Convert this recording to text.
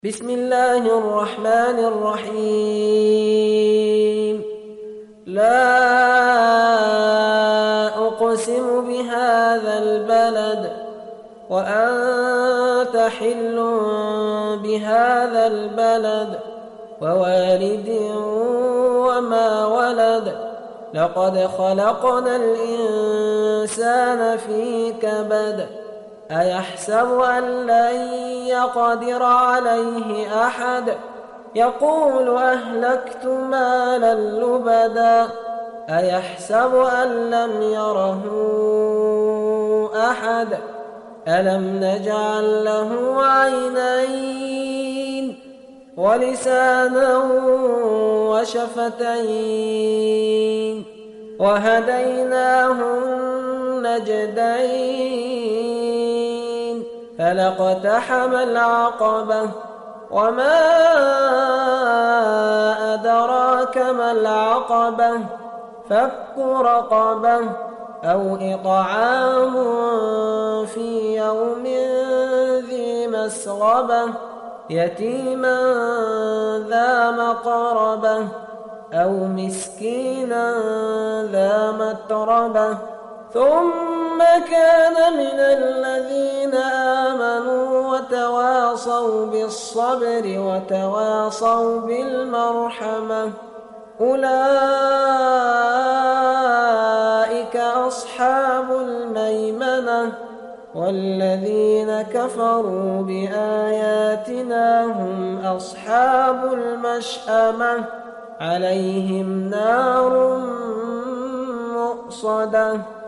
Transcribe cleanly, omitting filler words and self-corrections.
بسم الله الرحمن الرحيم لا أقسم بهذا البلد وأنت حل بهذا البلد ووالد وما ولد لقد خلقنا الإنسان في كبد أيحسب أن لن يقدر عليه أحد يقول أهلكت مالا لبدا أيحسب أن لم يره أحد ألم نجعل له عينين ولسانا وشفتين وهديناه النجدين فلاقتحم العقبة وما أدراك ما العقبة فك رقبة أو إطعام في يوم ذي مسغبة يتيما ذا مقربة أو مسكينا ذا متربة ثم كان من الذين آمنوا وتواصوا بالصبر وتواصوا بالمرحمة أولئك أصحاب الميمنة والذين كفروا بآياتنا هم أصحاب المشأمة عليهم نار مؤصدة